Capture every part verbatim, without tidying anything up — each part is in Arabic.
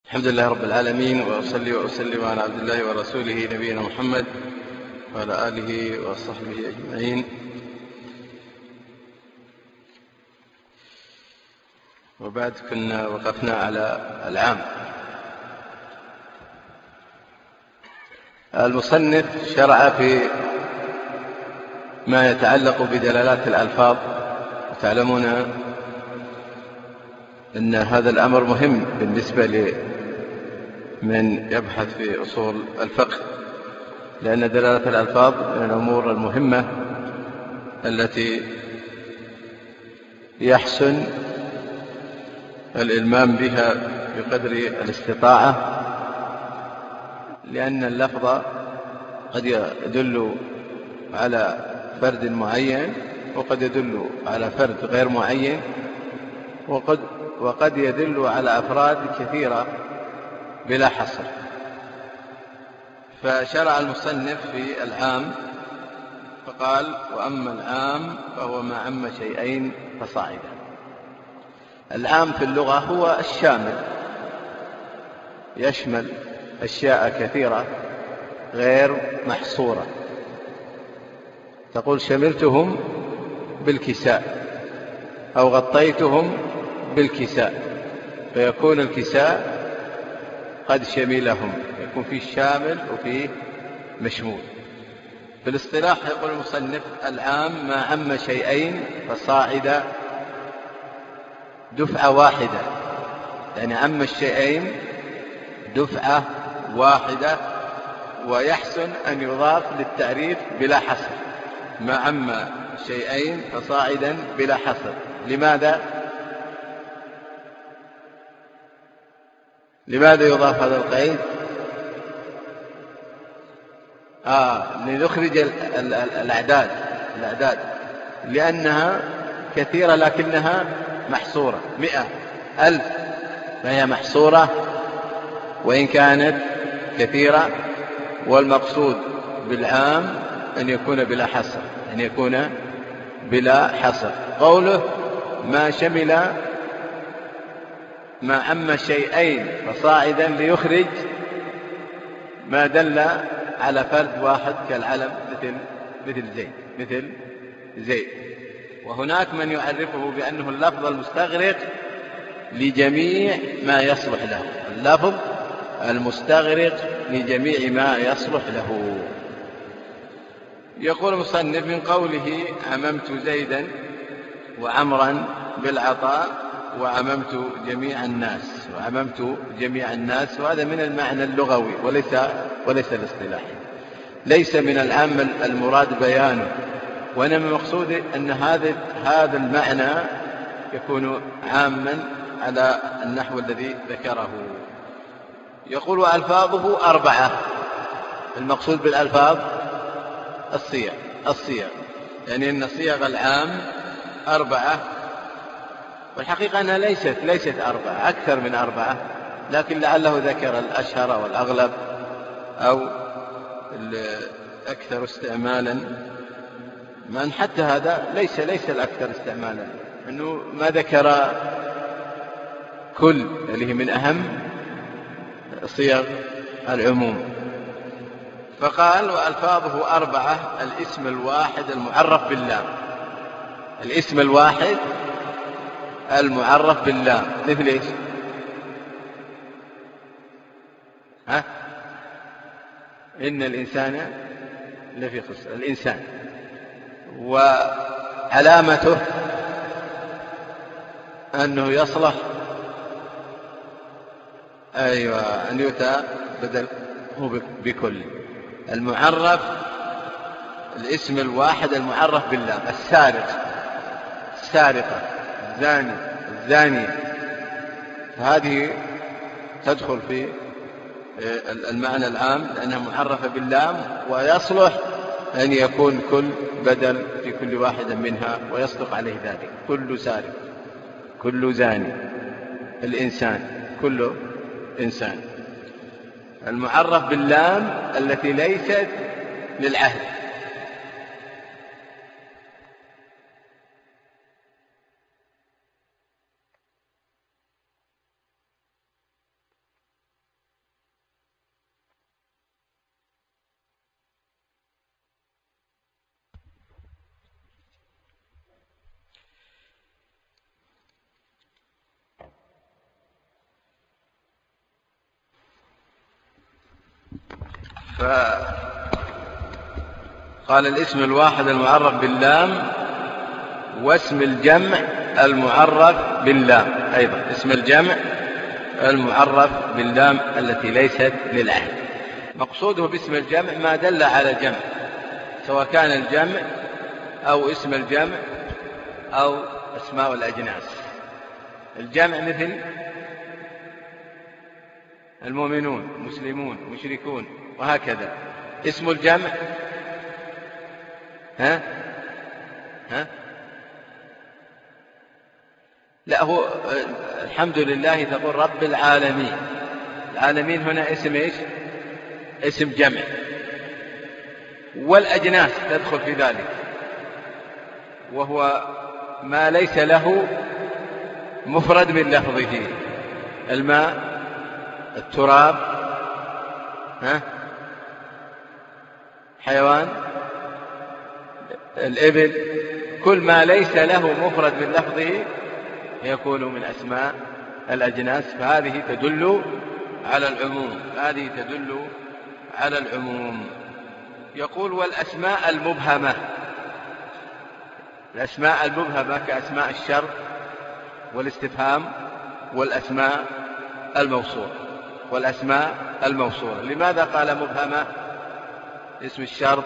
الحمد لله رب العالمين، وأصلي وأسلم على عبد الله ورسوله نبينا محمد وعلى آله وصحبه أجمعين. وبعد كنا وقفنا على العام. المصنف شرع في ما يتعلق بدلالات الألفاظ، وتعلمون أن هذا الأمر مهم بالنسبة لمن يبحث في أصول الفقه، لأن دلالة الألفاظ من الأمور المهمة التي يحسن الإلمام بها بقدر الاستطاعة، لأن اللفظ قد يدل على فرد معين، وقد يدل على فرد غير معين، وقد, وقد يدل على أفراد كثيرة بلا حصر. فشرع المصنف في العام فقال: وأما العام فهو ما عم شيئين فصاعدا. العام في اللغة هو الشامل، يشمل أشياء كثيرة غير محصورة. تقول: شملتهم بالكساء، أو غطيتهم بالكساء، فيكون الكساء قد شملهم، يكون فيه شامل وفيه مشمول. في الاصطلاح يقول المصنف: العام ما عم شيئين فصاعدا دفعة واحدة، يعني عم الشيئين دفعة واحدة، ويحسن أن يضاف للتعريف بلا حصر. ما عم شيئين فصاعدا بلا حصر. لماذا؟ لماذا يضاف هذا القيد؟ آه لنخرج الأعداد الأعداد لأنها كثيرة لكنها محصورة. مئة، ألف، فهي محصورة وإن كانت كثيرة. والمقصود بالعام أن يكون بلا حصر، أن يكون بلا حصر. قوله ما شمل ما عم شيئين فصاعدا ليخرج ما دل على فرد واحد كالعلم، مثل مثل زيد مثل زيد. وهناك من يعرفه بأنه اللفظ المستغرق لجميع ما يصلح له، اللفظ المستغرق لجميع ما يصلح له. يقول المصنف: من قوله عممت زيدا وعمرا بالعطاء وعممت جميع الناس، وعممت جميع الناس، وهذا من المعنى اللغوي وليس وليس الاصطلاحي. ليس من العام المراد بيانه، وإنما المقصود أن هذا هذا المعنى يكون عاما على النحو الذي ذكره. يقول: وألفاظه أربعة. المقصود بالألفاظ الصيغ الصيغ يعني أن صيغ العام أربعة، والحقيقة أنها ليست ليست أربعة، أكثر من أربعة، لكن لعله ذكر الأشهر والأغلب أو الأكثر استعمالا، من حتى هذا ليس ليس الأكثر استعمالا، أنه ما ذكر كل، اللي هي من أهم صيغ العموم. فقال: وألفاظه أربعة: الاسم الواحد المعرف باللام. الاسم الواحد المعرف باللام مثل إيش؟ ها؟ إن الإنسان لفي خسر. الإنسان. وعلامته أنه يصلح أيوة أن يؤتى بدل هو بكل. المعرف الاسم الواحد المعرف باللام: السارق، السارقة، الزاني، الزانية. هذه تدخل في المعنى العام لأنها معرفة باللام، ويصلح أن يكون كل بدل في كل واحدة منها، ويصدق عليه ذلك: كل سارق، كل زاني، الإنسان، كل إنسان. المعرف باللام التي ليست للعهد. فقال الاسم الواحد المعرف باللام واسم الجمع المعرف باللام أيضا، اسم الجمع المعرف باللام التي ليست للعهد. مقصوده باسم الجمع ما دل على جمع، سواء كان الجمع أو اسم الجمع أو أسماء الأجناس. الجمع مثل المؤمنون، مسلمون، مشركون، وهكذا. اسم الجمع ها ها لا، هو الحمد لله تقول رب العالمين. العالمين هنا اسم ايش؟ اسم جمع. والأجناس تدخل في ذلك، وهو ما ليس له مفرد من لفظه: الماء، التراب، ها حيوان، الإبل، كل ما ليس له مفرد من لفظه يكون من أسماء الأجناس، فهذه تدل على العموم، هذه تدل على العموم. يقول: والأسماء المبهمة. الأسماء المبهمة كأسماء الشرط والاستفهام والأسماء الموصولة والأسماء الموصولة. لماذا قال مبهمة؟ اسم الشرط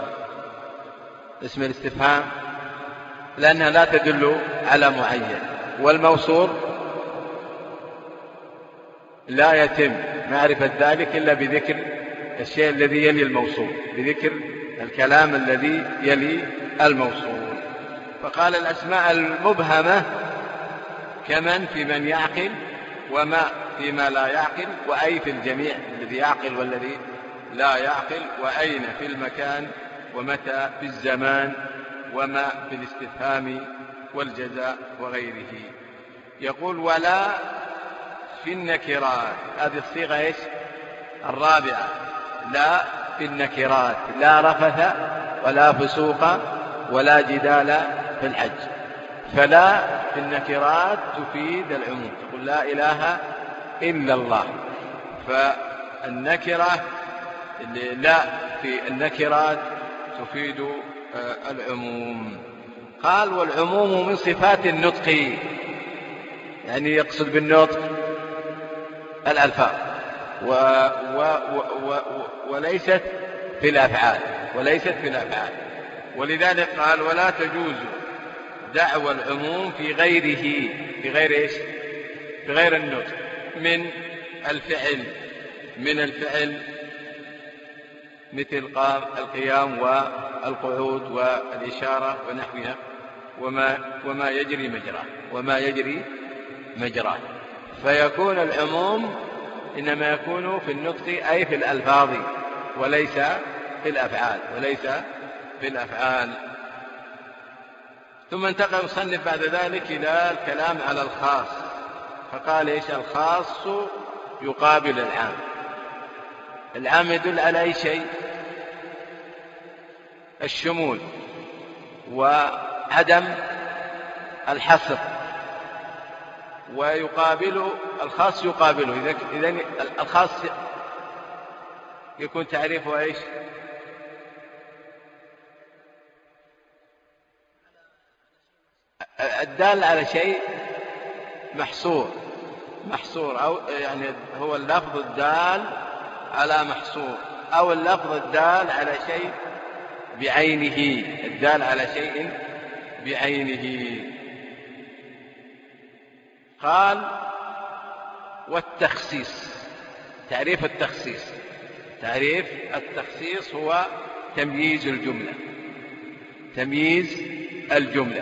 واسم الاستفهام لأنها لا تدل على معين، والموصول لا يتم معرفة ذلك إلا بذكر الشيء الذي يلي الموصول، بذكر الكلام الذي يلي الموصول. فقال: الأسماء المبهمة كمن في من يعقل، وما فيما لا يعقل، وأي في الجميع، الذي يعقل والذي لا يعقل، وأين في المكان، ومتى في الزمان، وما في الاستفهام والجزاء وغيره. يقول: ولا في النكرات. هذه الصيغة ايش؟ الرابعة. لا في النكرات: لا رفث ولا فسوق ولا جدال في الحج. فلا في النكرات تفيد العموم، تقول لا إله إلا الله. فالنكرة لا في النكرات تفيد العموم. قال: والعموم من صفات النطق، يعني يقصد بالنطق الألفاظ، و و و و وليست في الأفعال، وليست في الأفعال. ولذلك قال: ولا تجوز دعوى العموم في غيره، في غير ايش؟ في غير النطق، من الفعل، من الفعل مثل القيام والقعود والإشارة ونحوها، وما وما يجري مجراه، وما يجري مجراه. فيكون العموم إنما يكون في النطق أي في الألفاظ، وليس في الأفعال، وليس في الأفعال. ثم انتقل المصنف بعد ذلك إلى الكلام على الخاص، فقال: إيش؟ الخاص يقابل العام. العام يدل على أي شيء؟ الشمول وعدم الحصر، ويقابل الخاص يقابله. إذن الخاص يكون تعريفه ايش؟ الدال على شيء محصور، محصور، أو يعني هو اللفظ الدال على محصور، أو اللفظ الدال على شيء بعينه، الدال على شيء بعينه. قال: والتخصيص. تعريف التخصيص، تعريف التخصيص هو تمييز الجملة، تمييز الجملة،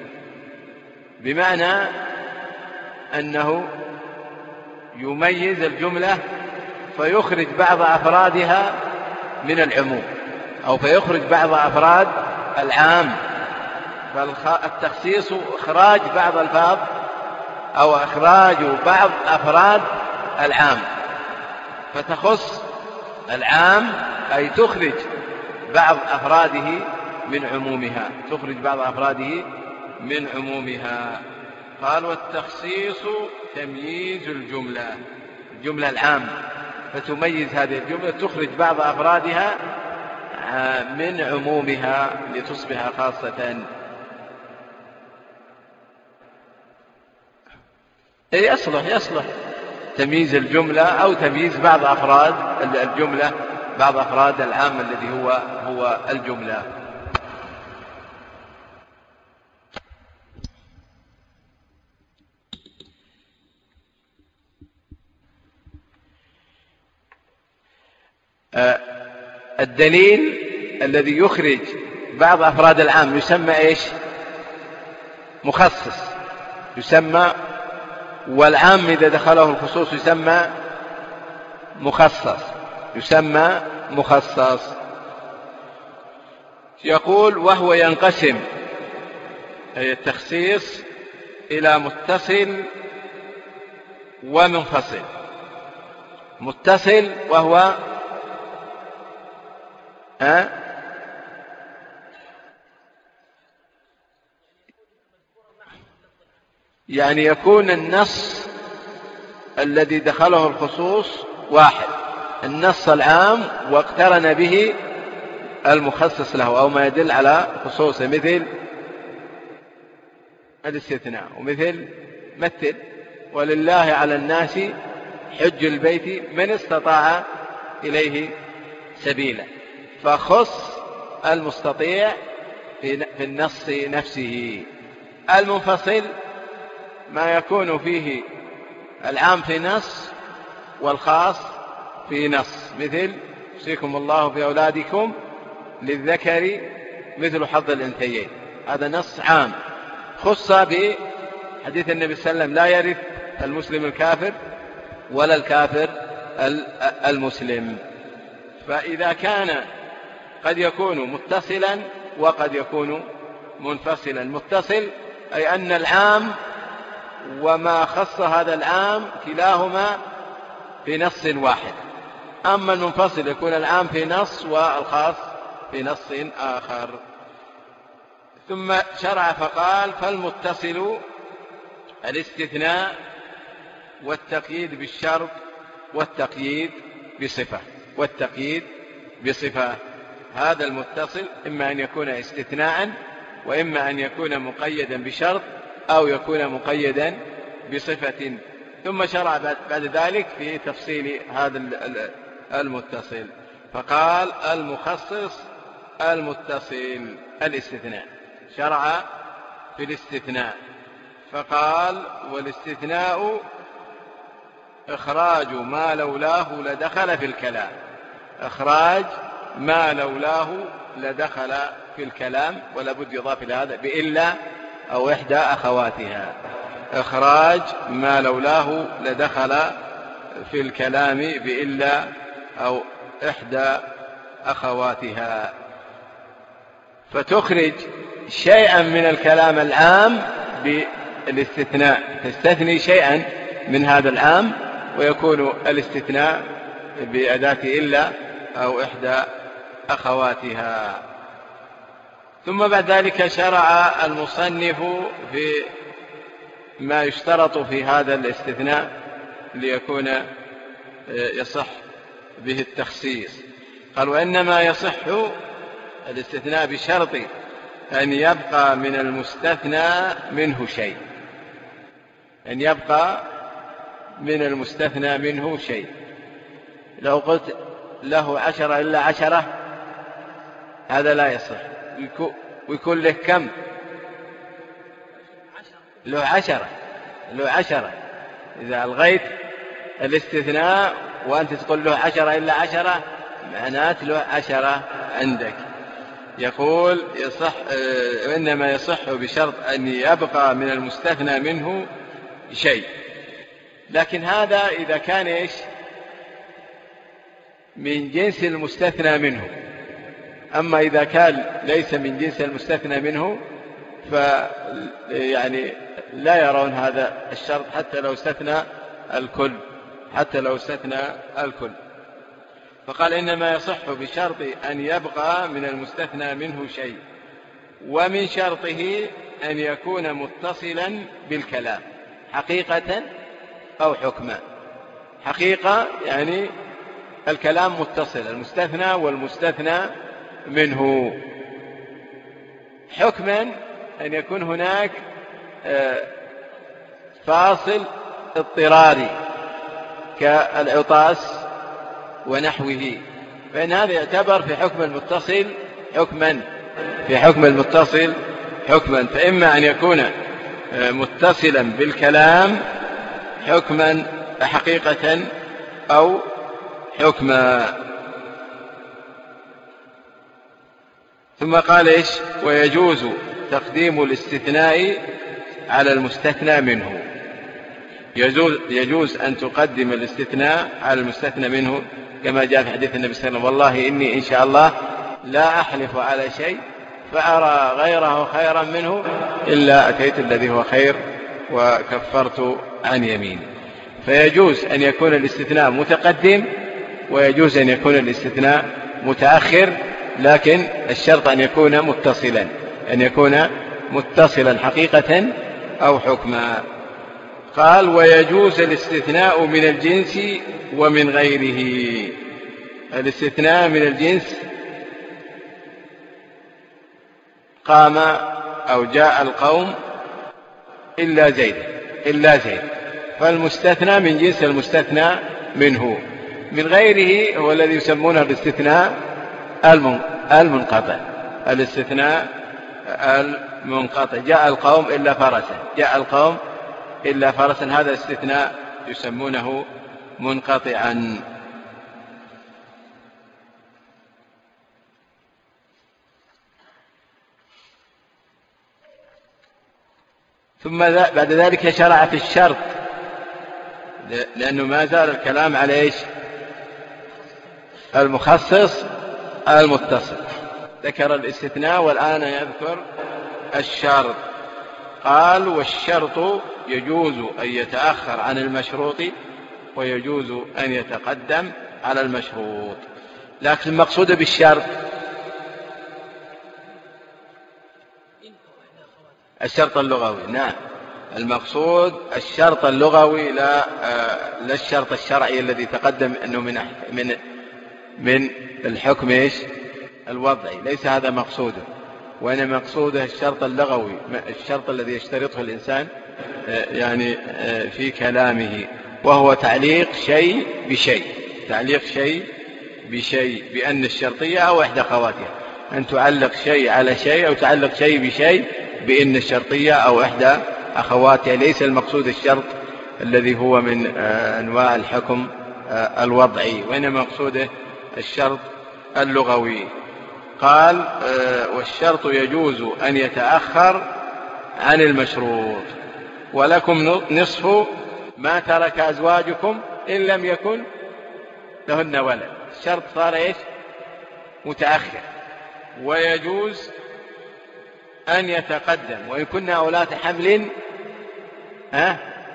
بمعنى أنه يميز الجملة فيخرج بعض أفرادها من العموم، أو فيخرج بعض أفراد العام. فالتخصيص إخراج بعض الألفاظ أو إخراج بعض أفراد العام، فتخص العام أي تخرج بعض أفراده من عمومها، تخرج بعض أفراده من عمومها. قال: والتخصيص تمييز الجملة، الجملة العام فتميز هذه الجملة، تخرج بعض أفرادها من عمومها لتصبح خاصة. يصلح يصلح تمييز الجملة أو تمييز بعض أفراد الجملة، بعض أفراد العام الذي هو هو الجملة. الدليل الذي يخرج بعض أفراد العام يسمى إيش؟ مخصص، يسمى، والعام إذا دخله الخصوص يسمى مخصص، يسمى مخصص. يقول وهو ينقسم، أي التخصيص، إلى متصل ومنفصل. متصل وهو ها يعني يكون النص الذي دخله الخصوص واحد، النص العام واقترن به المخصص له أو ما يدل على خصوصه، مثل الاستثناء، ومثل مثل ولله على الناس حج البيت من استطاع إليه سبيلا، فخص المستطيع في النص نفسه. المنفصل ما يكون فيه العام في نص والخاص في نص، مثل يوصيكم الله في أولادكم للذكر مثل حظ الأنثيين، هذا نص عام خص بحديث النبي صلى الله عليه وسلم لا يرث المسلم الكافر ولا الكافر المسلم. فإذا كان قد يكون متصلا وقد يكون منفصلا. متصل أي أن العام وما خص هذا العام كلاهما في نص واحد. أما المنفصل يكون العام في نص والخاص في نص آخر. ثم شرع فقال فالمتصل الاستثناء والتقييد بالشرط والتقييد بصفة، والتقييد بصفة. هذا المتصل إما أن يكون استثناء وإما أن يكون مقيدا بشرط أو يكون مقيدا بصفة. ثم شرع بعد ذلك في تفصيل هذا المتصل، فقال المخصص المتصل الاستثناء. شرع في الاستثناء فقال والاستثناء إخراج ما لولاه لدخل في الكلام. إخراج ما لولاه لدخل في الكلام، ولا بد يضاف إلى هذا بإلا أو إحدى أخواتها. إخراج ما لولاه لدخل في الكلام بإلا أو إحدى أخواتها. فتخرج شيئا من الكلام العام بالاستثناء، تستثني شيئا من هذا العام ويكون الاستثناء بأداة إلا أو إحدى أخواتها. ثم بعد ذلك شرع المصنف في ما يشترط في هذا الاستثناء ليكون يصح به التخصيص. قال وإنما يصح الاستثناء بشرط أن يبقى من المستثنى منه شيء، أن يبقى من المستثنى منه شيء. لو قلت له عشرة إلا عشرة هذا لا يصح، ويكون له كم؟ له عشرة، له عشرة. إذا ألغيت الاستثناء وأنت تقول له عشرة إلا عشرة معنات له عشرة عندك. يقول يصح إنما يصح بشرط أن يبقى من المستثنى منه شيء. لكن هذا إذا كان إيش؟ من جنس المستثنى منه. أما إذا كان ليس من جنس المستثنى منه فيعني لا يرون هذا الشرط حتى لو استثنى الكل، حتى لو استثنى الكل. فقال إنما يصح بشرط أن يبقى من المستثنى منه شيء، ومن شرطه أن يكون متصلا بالكلام حقيقة أو حكما. حقيقة يعني الكلام متصل، المستثنى والمستثنى منه. حكما أن يكون هناك فاصل اضطراري كالعطاس ونحوه، فإن هذا يعتبر في حكم المتصل حكما في حكم المتصل حكما فإما أن يكون متصلا بالكلام حكما حقيقة أو حكما. ثم قال إيش؟ ويجوز تقديم الاستثناء على المستثنى منه. يجوز, يجوز أن تقدم الاستثناء على المستثنى منه كما جاء في حديث النبي صلى الله عليه وسلم: والله إني إن شاء الله لا أحلف على شيء فأرى غيره خيرا منه إلا أتيت الذي هو خير وكفرت عن يميني. فيجوز أن يكون الاستثناء متقدم ويجوز أن يكون الاستثناء متأخر، لكن الشرط أن يكون متصلا أن يكون متصلا حقيقة أو حكما. قال: ويجوز الاستثناء من الجنس ومن غيره. الاستثناء من الجنس: قام أو جاء القوم إلا زيد إلا زيد فالمستثنى من جنس المستثنى منه. من غيره هو الذي يسمونه الاستثناء المنقطع الاستثناء المنقطع جاء القوم إلا فرسا جاء القوم إلا فرسا هذا الاستثناء يسمونه منقطعا. ثم بعد ذلك شرع في الشرط، لأنه ما زال الكلام على إيش؟ المخصص المتصل. ذكر الاستثناء والآن يذكر الشرط. قال: والشرط يجوز أن يتأخر عن المشروط ويجوز أن يتقدم على المشروط. لكن المقصود بالشرط الشرط اللغوي. نعم، المقصود الشرط اللغوي، لا لا الشرط الشرعي الذي تقدم أنه من من من الحكم إيش؟ الوضعي، ليس هذا مقصوده، وإنما مقصوده الشرط اللغوي، الشرط الذي يشترطه الإنسان يعني في كلامه، وهو تعليق شيء بشيء تعليق شيء بشيء بأن الشرطية أو إحدى أخواتها، أن تعلق شيء على شيء أو تعلق شيء بشيء بأن الشرطية أو إحدى أخواتها. ليس المقصود الشرط الذي هو من أنواع الحكم الوضعي، وإنما مقصوده الشرط اللغوي. قال: والشرط يجوز أن يتأخر عن المشروط، ولكم نصف ما ترك أزواجكم إن لم يكن لهن ولد. الشرط صار إيش؟ متأخر. ويجوز أن يتقدم وإن كنا أولاة حمل ها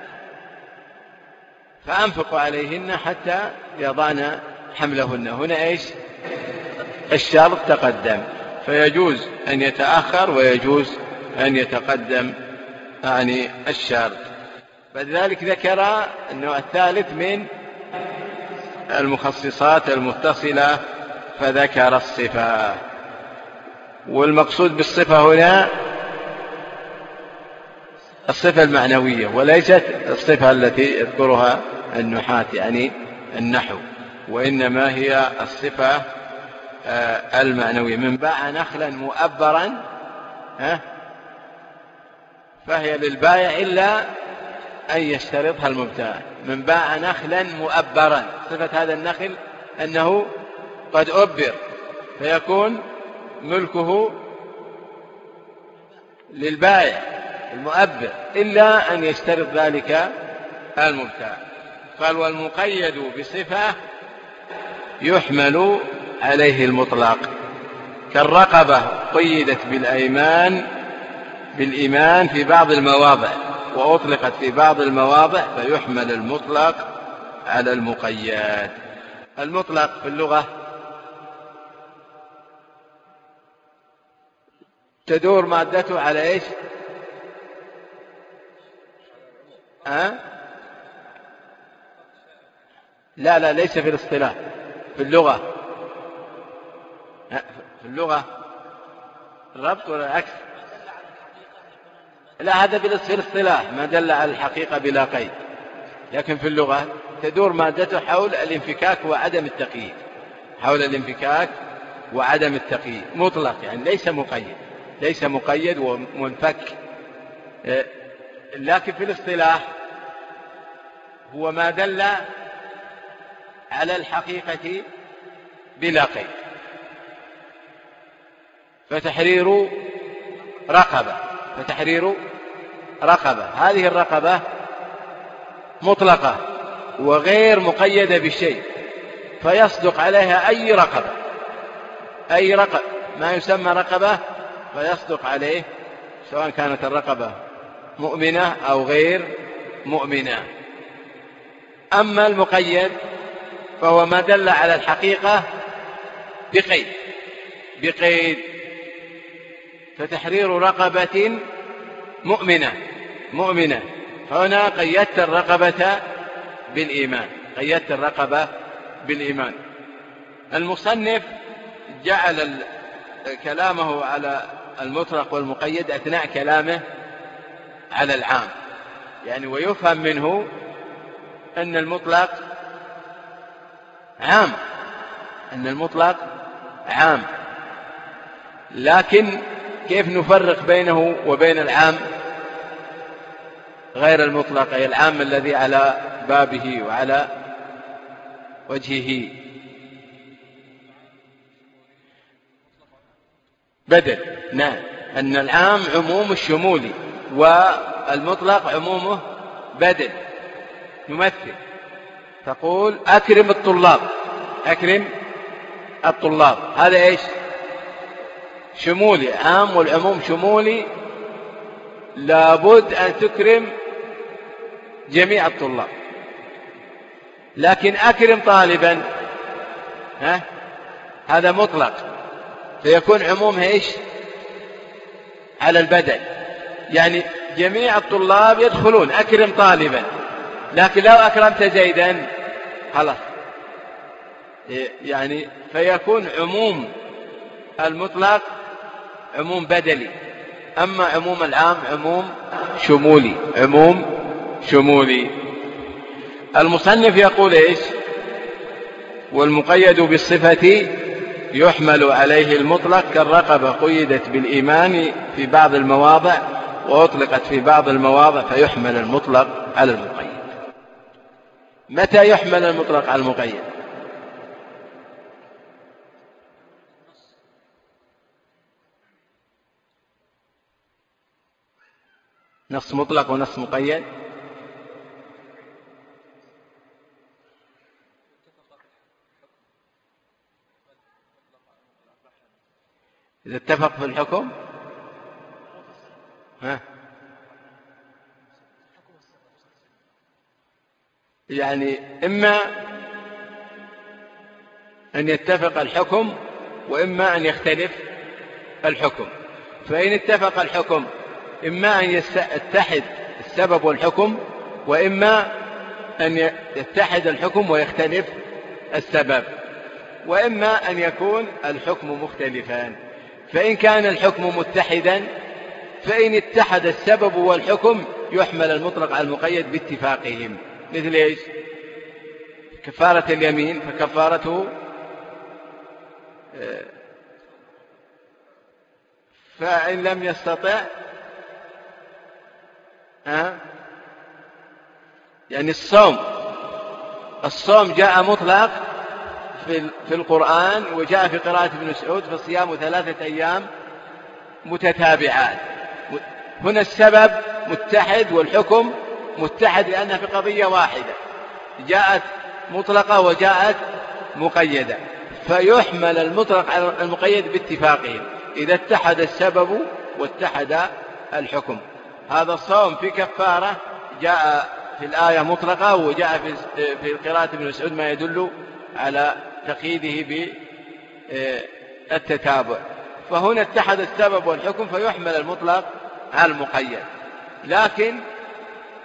فأنفقوا عليهن حتى يضعن حملهن. هنا إيش؟ الشرط تقدم، فيجوز أن يتأخر ويجوز أن يتقدم يعني الشرط. فلذلك ذكر النوع الثالث من المخصصات المتصلة فذكر الصفة. والمقصود بالصفة هنا الصفة المعنوية وليست الصفة التي يذكرها النحاة يعني النحو، وإنما هي الصفة المعنوية. من باع نخلا مؤبرا فهي للبائع إلا أن يشترطها المبتاع. من باع نخلا مؤبرا، صفة هذا النخل أنه قد أبر فيكون ملكه للبائع المؤبر إلا أن يشترط ذلك المبتاع. قال: والمقيد بصفة يحمل عليه المطلق، كالرقبة قيدت بالأيمان بالإيمان في بعض المواضع وأطلقت في بعض المواضع، فيحمل المطلق على المقيد. المطلق في اللغة تدور مادته على إيش؟ أه؟ لا لا ليس في الاصطلاح، في اللغة في اللغة الربط ولا العكس؟ لا، هذا في الاصطلاح ما دل على الحقيقة بلا قيد، لكن في اللغة تدور مادته حول الانفكاك وعدم التقييد، حول الانفكاك وعدم التقييد مطلق، يعني ليس مقيد، ليس مقيد ومنفك. لكن في الاصطلاح هو ما دل على الحقيقة بلا قيد. فتحرير رقبة فتحرير رقبة هذه الرقبة مطلقة وغير مقيدة بشيء، فيصدق عليها أي رقبة، أي رقبة ما يسمى رقبة فيصدق عليه، سواء كانت الرقبة مؤمنة أو غير مؤمنة. أما المقيد فهو ما دل على الحقيقة بقيد بقيد فتحرير رقبة مؤمنة مؤمنة فهنا قيدت الرقبة بالإيمان، قيدت الرقبة بالإيمان. المصنف جعل كلامه على المطلق والمقيد أثناء كلامه على العام، يعني ويفهم منه أن المطلق عام أن المطلق عام لكن كيف نفرق بينه وبين العام غير المطلق، أي العام الذي على بابه وعلى وجهه؟ بدل، نعم، أن العام عموم الشمولي والمطلق عمومه بدل. نمثل، تقول أكرم الطلاب، أكرم الطلاب، هذا إيش؟ شمولي، عام، والعموم شمولي، لابد أن تكرم جميع الطلاب. لكن أكرم طالبا ها؟ هذا مطلق، فيكون عمومه إيش؟ على البدل، يعني جميع الطلاب يدخلون، أكرم طالبا. لكن لو أكرمت زيدا خلاص، يعني فيكون عموم المطلق عموم بدلي، أما عموم العام عموم شمولي، عموم شمولي. المصنف يقول إيش؟ والمقيد بالصفة يحمل عليه المطلق، كالرقبة قيدت بالإيمان في بعض المواضع وأطلقت في بعض المواضع، فيحمل المطلق على المقيد. متى يحمل المطلق على المقيد؟ نص مطلق ونص مقيد. إذا اتفق في الحكم ها؟ يعني إما أن يتفق الحكم وإما أن يختلف الحكم. فإن اتفق الحكم إما أن يتحد السبب والحكم، وإما أن يتحد الحكم ويختلف السبب، وإما أن يكون الحكم مختلفان. فإن كان الحكم متحدا، فإن اتحد السبب والحكم يحمل المطلق على المقيد باتفاقهم. مثل إيش؟ كفارة اليمين، فكفارته فإن لم يستطع ها؟ يعني الصوم الصوم جاء مطلق في القرآن، وجاء في قراءة ابن مسعود في الصيام ثلاثة أيام متتابعات. هنا السبب متحد والحكم متحد، لأنها في قضية واحدة، جاءت مطلقة وجاءت مقيدة، فيحمل المطلق على المقيد باتفاقهم إذا اتحد السبب واتحد الحكم. هذا الصوم في كفارة جاء في الآية مطلقة، وجاء في قراءة ابن مسعود ما يدل على تقييده بالتتابع. فهنا اتحد السبب والحكم فيحمل المطلق على المقيد. لكن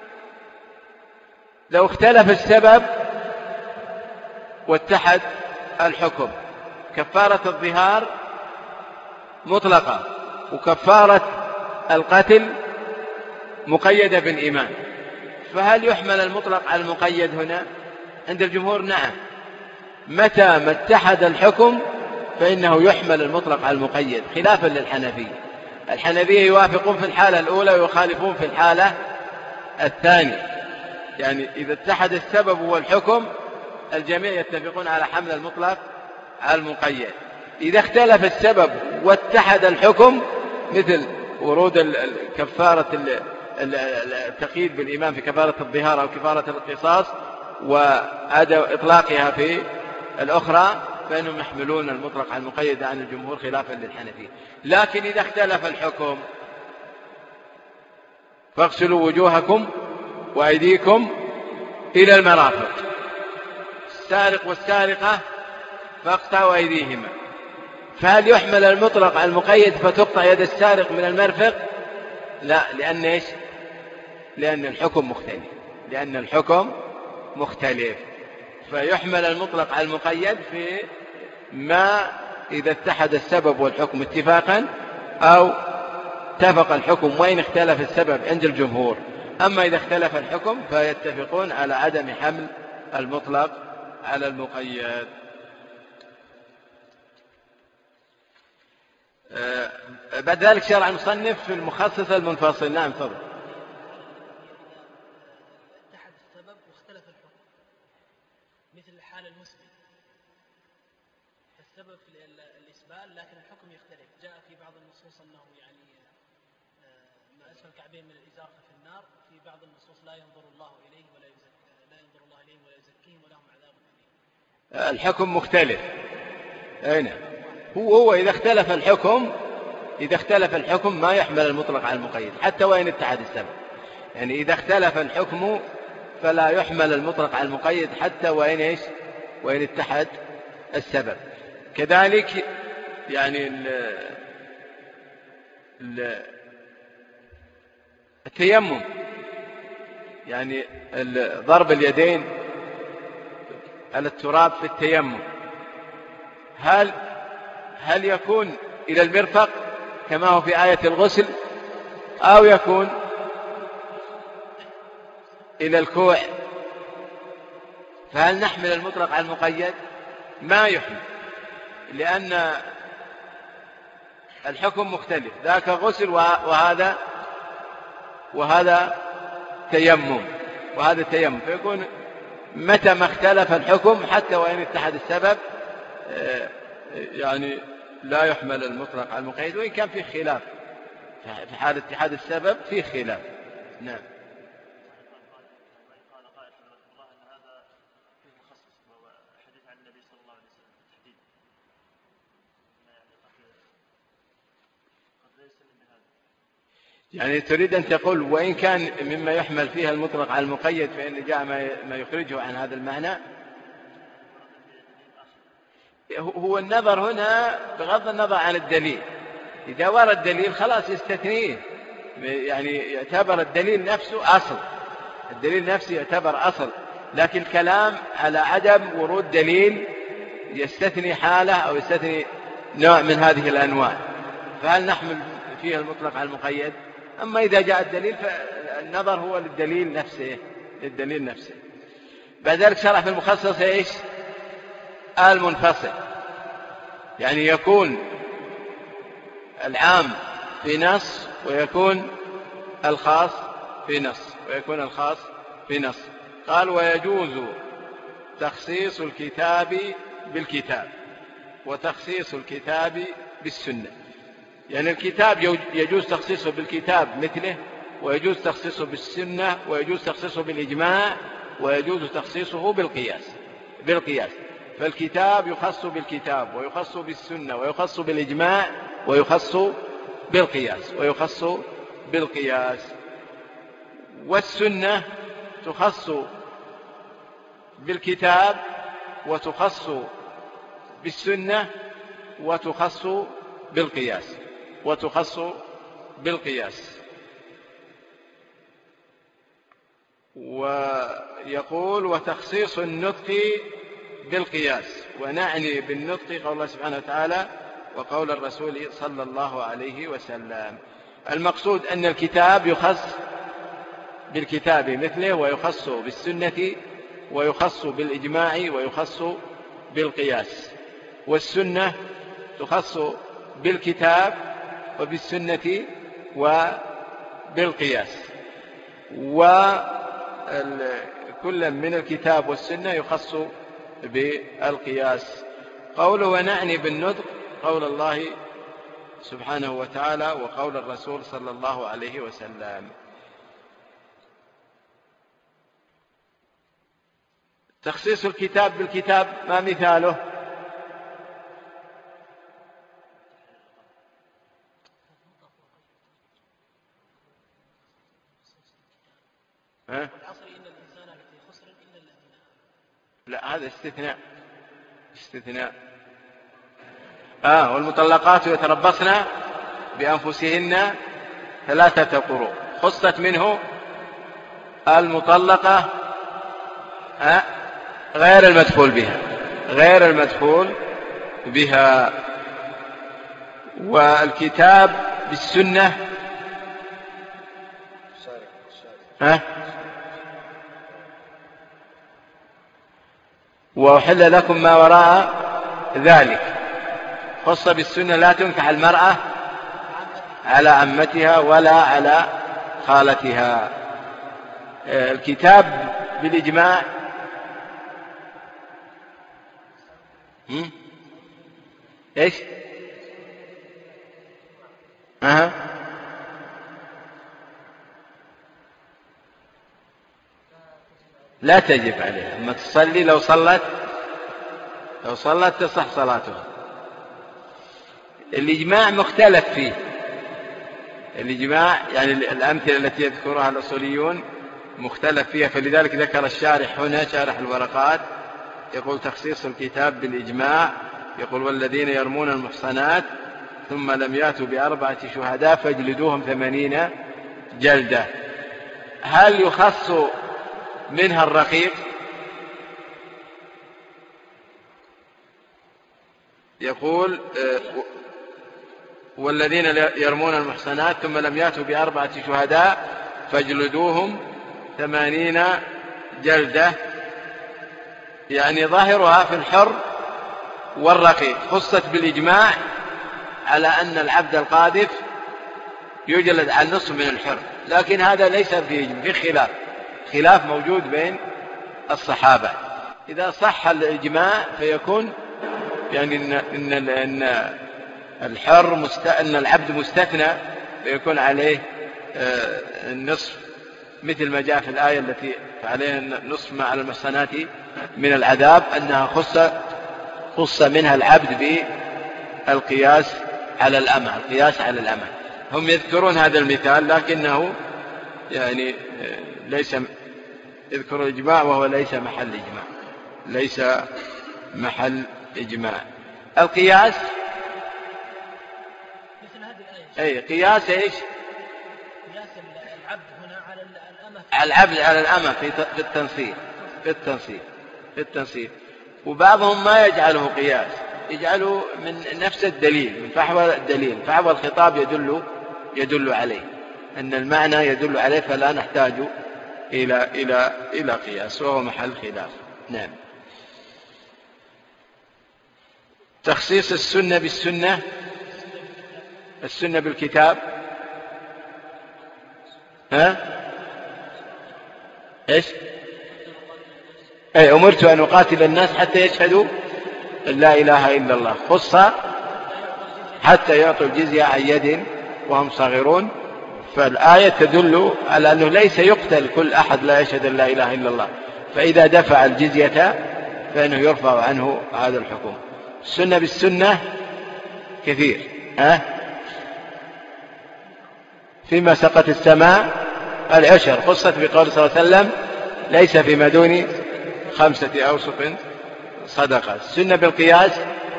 لو اختلف السبب واتحد الحكم. كفارة الظهار مطلقة، وكفارة القتل مقيدة بالإيمان. فهل يحمل المطلق على المقيد هنا؟ عند الجمهور نعم، متى ما اتحد الحكم فإنه يحمل المطلق على المقيد، خلافا للحنفية. الحنفية يوافقون في الحالة الأولى ويخالفون في الحالة الثانية. يعني إذا اتحد السبب والحكم الجميع يتفقون على حمل المطلق على المقيد. إذا اختلف السبب واتحد الحكم، مثل ورود كفارة التقييد بالإيمان في كفارة الظهار أو كفارة القصاص وعدم إطلاقها في الأخرى، فإنهم يحملون المطلق على المقيد عن الجمهور خلافا للحنفية. لكن إذا اختلف الحكم فاغسلوا وجوهكم وأيديكم إلى المرافق، السارق والسارقة فاقطعوا أيديهما، فهل يحمل المطلق على المقيد فتقطع يد السارق من المرفق؟ لا، لأن إيش؟ لأن الحكم مختلف، لأن الحكم مختلف. فيحمل المطلق على المقيد في ما إذا اتحد السبب والحكم اتفاقا، أو اتفق الحكم وإن اختلف السبب عند الجمهور. أما إذا اختلف الحكم فيتفقون على عدم حمل المطلق على المقيد. آه بعد ذلك شرع المصنف في المخصص المنفصل. نعم تفضل. اتحد السبب واختلف الحكم، مثل حال المسلم، السبب في الإسبال لكن الحكم يختلف. جاء في بعض النصوص أنه يعني ما أسفل الكعبين من الإزار في النار، في بعض النصوص لا ينظر الله إليه ولا يزكي، لا ينظر الله إليهم ولا يزكيهم ولهم عذاب أليم. الحكم مختلف. أين هو هو إذا اختلف الحكم إذا اختلف الحكم ما يحمل المطلق على المقيد حتى وإن اتحد السبب. يعني إذا اختلف الحكم فلا يحمل المطلق على المقيد حتى وإن إيش وإن اتحد السبب. كذلك يعني ال ال التيمم، يعني ضرب اليدين على التراب في التيمم، هل هل يكون إلى المرفق كما هو في آية الغسل، أو يكون إلى الكوع؟ فهل نحمل المطلق على المقيد؟ ما يحمل، لأن الحكم مختلف، ذاك غسل وهذا وهذا تيمم وهذا تيمم، فيكون متى ما اختلف الحكم حتى وإن اتحد السبب يعني لا يحمل المطلق على المقيد، وإن كان فيه خلاف في حال اتحاد السبب فيه خلاف. نعم. يعني تريد أن تقول وإن كان مما يحمل فيها المطلق على المقيد فإن جاء ما يخرجه عن هذا المعنى؟ هو النظر هنا بغض النظر عن الدليل، إذا ورد دليل خلاص يستثنيه، يعني يعتبر الدليل نفسه أصل، الدليل نفسه يعتبر أصل، لكن الكلام على عدم ورود دليل يستثني حالة أو يستثني نوع من هذه الأنواع، فهل نحمل فيها المطلق على المقيد؟ أما إذا جاء الدليل فالنظر هو للدليل نفسه للدليل نفسه. بعد ذلك شرع في المخصص إيش؟ المنفصل، يعني يكون العام في نص ويكون الخاص في نص ويكون الخاص في نص. قال ويجوز تخصيص الكتاب بالكتاب وتخصيص الكتاب بالسنة. يعني الكتاب يجوز تخصيصه بالكتاب مثله، ويجوز تخصيصه بالسنة، ويجوز تخصيصه بالإجماع، ويجوز تخصيصه بالقياس بالقياس فالكتاب يخص بالكتاب ويخص بالسنة ويخص بالإجماع ويخص بالقياس ويخص بالقياس والسنة تخص بالكتاب وتخص بالسنة وتخص بالقياس وتخص بالقياس. ويقول وتخصيص النطق بالقياس ونعني بالنطق قول الله سبحانه وتعالى وقول الرسول صلى الله عليه وسلم. المقصود أن الكتاب يخص بالكتاب مثله، ويخص بالسنة، ويخص بالإجماع، ويخص بالقياس، والسنة تخص بالكتاب وبالسنة وبالقياس، وكل من الكتاب والسنة يخص بالقياس. قوله ونعني بالنطق قول الله سبحانه وتعالى وقول الرسول صلى الله عليه وسلم. تخصيص الكتاب بالكتاب ما مثاله؟ ها؟ لا، هذا استثناء استثناء آه والمطلقات يتربصن بأنفسهن ثلاثة قروء، خصت منه المطلقة آه غير المدخول بها غير المدخول بها. والكتاب بالسنة ها وأحل لكم ما وراء ذلك، خص بالسنة لا تنكح المرأة على عمتها ولا على خالتها. الكتاب بالإجماع هم؟ إيش أه. لا تجب عليها، أما تصلي لو صلت لو صلت تصح صلاتها. الإجماع مختلف فيه، الإجماع يعني الأمثلة التي يذكرها الأصوليون مختلف فيها، فلذلك ذكر الشارح هنا شارح الورقات يقول تخصيص الكتاب بالإجماع، يقول والذين يرمون المحصنات ثم لم يأتوا بأربعة شهداء فاجلدوهم ثمانين جلدة. هل يخص منها الرقيق؟ يقول والذين يرمون المحصنات ثم لم يأتوا بأربعة شهداء فاجلدوهم ثمانين جلدة، يعني ظاهرها في الحر والرقيق، خصت بالإجماع على أن العبد القاذف يجلد على النصف من الحر، لكن هذا ليس فيه في خلاف خلاف موجود بين الصحابة. إذا صح الإجماع فيكون يعني إن, إن, إن الحر مست... أن العبد مستثنى فيكون عليه النصف، مثل ما جاء في الآية التي عليه نصف ما على المحصنات من العذاب، أنها خص خص منها العبد بالقياس على الأمة القياس على الأمة. هم يذكرون هذا المثال لكنه يعني ليس يذكر الإجماع وهو ليس محل إجماع ليس محل إجماع. القياس مثل هذه الآية أي قياس إيش؟ قياس العبد هنا على الأمة على العبد على الأمة في في التنصيف في التنصيف في التنصيف وبعضهم ما يجعله قياس، يجعله من نفس الدليل، من فحوى الدليل، فحوى الخطاب يدل يدل عليه أن المعنى يدل عليه، فلا نحتاج إلى إلى إلى قياس، وهو محل خلاف. نعم. تخصيص السنة بالسنة، السنة بالكتاب ها إيش؟ أي أمرت أن أقاتل الناس حتى يشهدوا أن لا إله إلا الله، خص حتى يعطوا الجزية عن يد وهم صاغرون. فالآية تدل على أنه ليس يقتل كل أحد لا يشهد أن لا إله إلا الله، فإذا دفع الجزية فإنه يرفع عنه هذا الحكم. السنة بالسنة كثير ها فيما سقط السماء العشر، خصت بقول صلى الله عليه وسلم ليس فيما دون خمسة أوسق صدقة. السنة بالقياس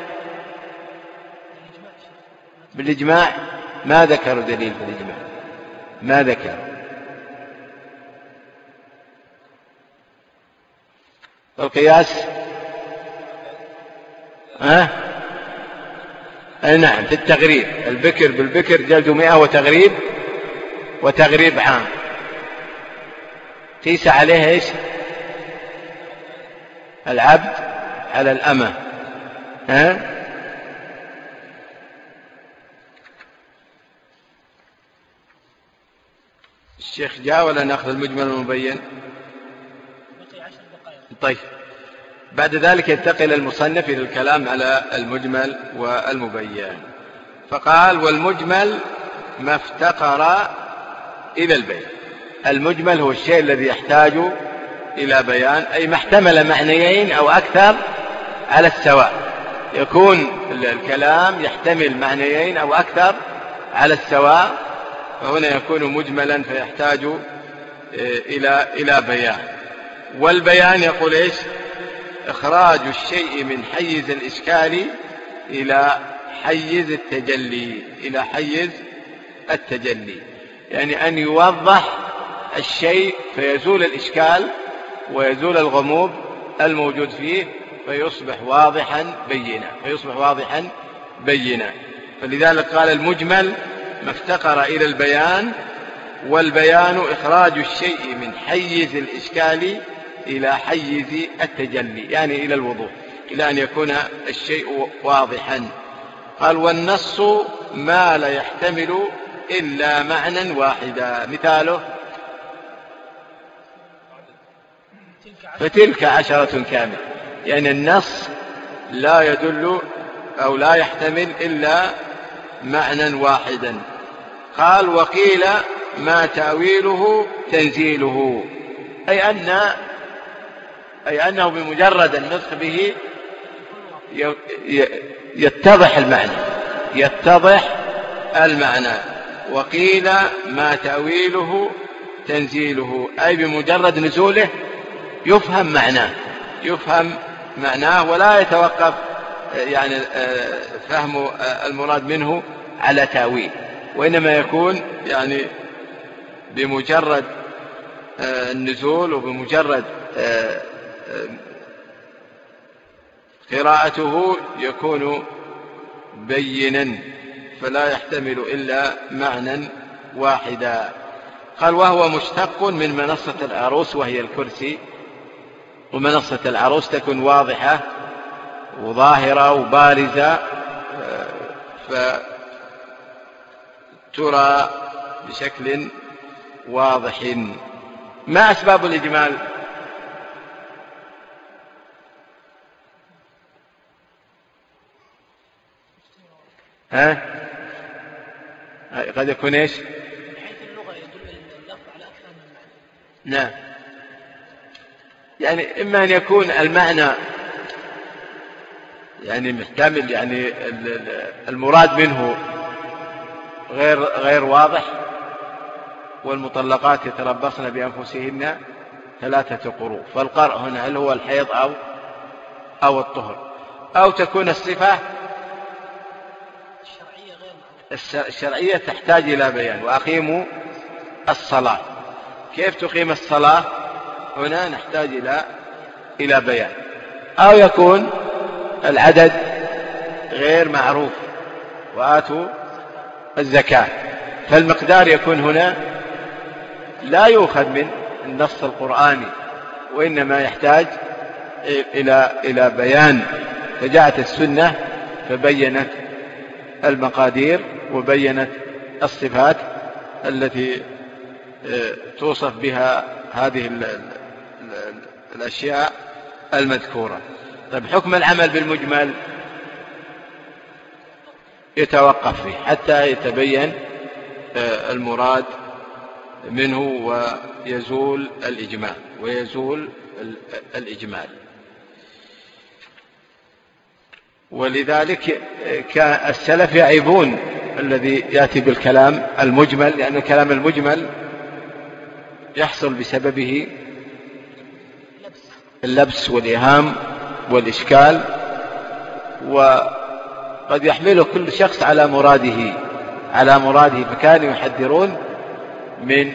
بالإجماع ما ذكروا دليل في الإجماع، ما ذكر. القياس ها؟ أه؟ نعم، في التغريب، البكر بالبكر جلد مئة وتغريب وتغريب عام. قيس عليه ايش؟ العبد على الأمة. ها؟ الشيخ جاء ولا نأخذ المجمل والمبين؟ طيب، بعد ذلك ينتقل المصنف إلى الكلام على المجمل والمبين، فقال: والمجمل ما افتقر إلى البيان. المجمل هو الشيء الذي يحتاج إلى بيان، أي ما احتمل معنيين أو أكثر على السواء. يكون الكلام يحتمل معنيين أو أكثر على السواء، فهنا يكون مجملا فيحتاج إلى إلى بيان. والبيان يقول إيش؟ إخراج الشيء من حيز الإشكال إلى حيز التجلي، إلى حيز التجلي، يعني أن يوضح الشيء فيزول الإشكال ويزول الغموض الموجود فيه، فيصبح واضحا بينا، فيصبح واضحا بينا. فلذلك قال: المجمل ما افتقر إلى البيان، والبيان إخراج الشيء من حيز الإشكال إلى حيز التجلي، يعني إلى الوضوح، إلى أن يكون الشيء واضحا. قال: والنص ما لا يحتمل إلا معنى واحدا. مثاله: فتلك عشرة كاملة، يعني النص لا يدل أو لا يحتمل إلا معنى واحدا. قال: وقيل ما تأويله تنزيله، أي أن أي أنه بمجرد النطق به يتضح المعنى، يتضح المعنى. وقيل ما تأويله تنزيله، أي بمجرد نزوله يفهم معناه، يفهم معناه ولا يتوقف يعني فهم المراد منه على تأويل، وإنما يكون يعني بمجرد النزول وبمجرد قراءته يكون بينا، فلا يحتمل إلا معنى واحدا. قال: وهو مشتق من منصة العروس وهي الكرسي، ومنصة العروس تكون واضحة وظاهرة وبارزة، فترى بشكل واضح. ما أسباب الإجمال؟ ها؟ قد يكون ايش؟ من حيث اللغة يدل اللفظ على أكثر من معنى. نعم، يعني إما أن يكون المعنى يعني محتمل، يعني المراد منه غير غير واضح، والمطلقات يتربصن بأنفسهن ثلاثة قروء، فالقرء هنا هل هو الحيض أو أو الطهر، أو تكون الصفة الشرعية تحتاج إلى بيان. وأقيموا الصلاة، كيف تقيم الصلاة؟ هنا نحتاج إلى إلى بيان. أو يكون العدد غير معروف، وآتوا الزكاة، فالمقدار يكون هنا لا يؤخذ من النص القرآني، وإنما يحتاج إلى إلى بيان. فجاءت السنة فبينت المقادير وبينت الصفات التي توصف بها هذه الأشياء المذكورة. طيب، حكم العمل بالمجمل يتوقف فيه حتى يتبين المراد منه ويزول الإجمال ويزول الإجمال. ولذلك كان السلف يعيبون الذي يأتي بالكلام المجمل، لأن الكلام المجمل يحصل بسببه اللبس والإيهام والإشكال، وقد يحمله كل شخص على مراده على مراده فكانوا يحذرون من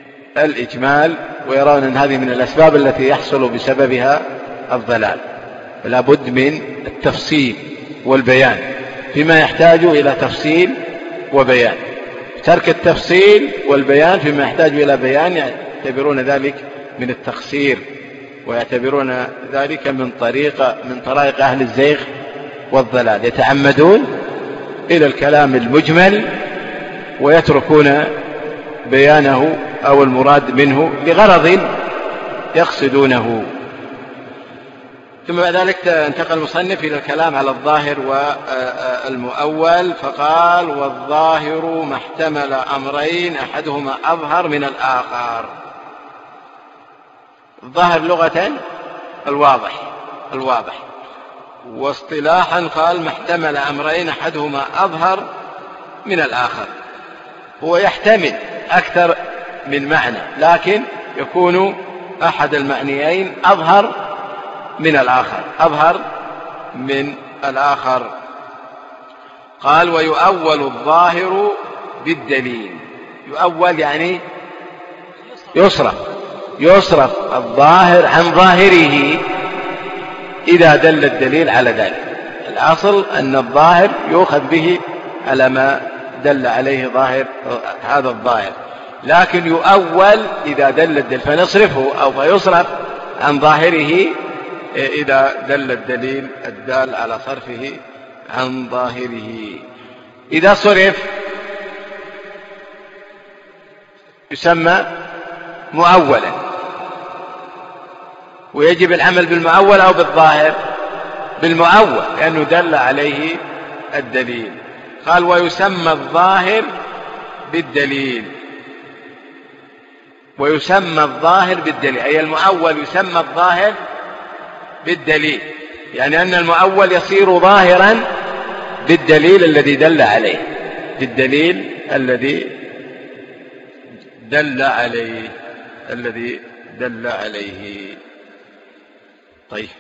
الإجمال، ويرون أن هذه من الأسباب التي يحصل بسببها الضلال. فلا بد من التفصيل والبيان فيما يحتاج إلى تفصيل وبيان. ترك التفصيل والبيان فيما يحتاج إلى بيان يعتبرون ذلك من التقصير، ويعتبرون ذلك من طريقة من طرائق أهل الزيغ والضلال، يتعمدون إلى الكلام المجمل ويتركون بيانه أو المراد منه لغرض يقصدونه. ثم بعد ذلك انتقل المصنف إلى الكلام على الظاهر والمؤول، فقال: والظاهر ما احتمل أمرين أحدهما أظهر من الآخر. الظاهر لغة الواضح الواضح واصطلاحا قال: ما احتمل أمرين أحدهما أظهر من الآخر. هو يحتمل أكثر من معنى، لكن يكون أحد المعنيين أظهر من الآخر أظهر من الآخر. قال: ويؤول الظاهر بالدليل. يؤول يعني يصرف يصرف الظاهر عن ظاهره إذا دل الدليل على ذلك. الأصل أن الظاهر يؤخذ به على ما دل عليه ظاهر هذا الظاهر، لكن يؤول إذا دل الدليل فنصرفه أو فيصرف عن ظاهره إذا دل الدليل الدال على صرفه عن ظاهره. إذا صرف يسمى مؤولا، ويجب العمل بالمؤول أو بالظاهر؟ بالمؤول، لأنه دل عليه الدليل. قال: ويسمى الظاهر بالدليل. ويسمى الظاهر بالدليل أي المؤول يسمى الظاهر بالدليل، يعني أن المؤول يصير ظاهرا بالدليل الذي دل عليه بالدليل الذي دل عليه الذي دل عليه. طيب،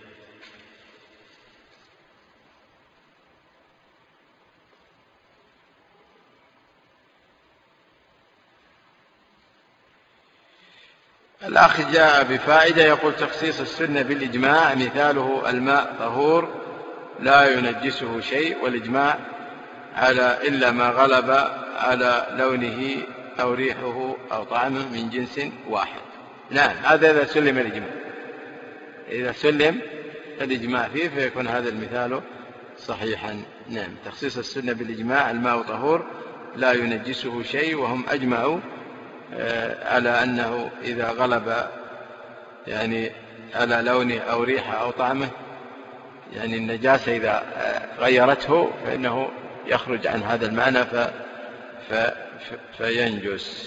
الأخ جاء بفائدة يقول: تخصيص السنة بالإجماع مثاله الماء طهور لا ينجسه شيء، والإجماع على إلا ما غلب على لونه أو ريحه أو طعمه من جنس واحد. نعم، هذا إذا سلم الإجماع إذا سلم الإجماع فيه فيكون هذا المثال صحيحا. نعم، تخصيص السنة بالإجماع الماء طهور لا ينجسه شيء، وهم أجمعوا على أنه إذا غلب يعني على لونه أو ريحه أو طعمه، يعني النجاسة إذا غيرته فإنه يخرج عن هذا المعنى ف... ف... فينجس.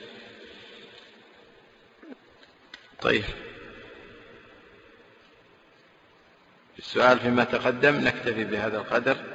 طيب، السؤال فيما تقدم. نكتفي بهذا القدر.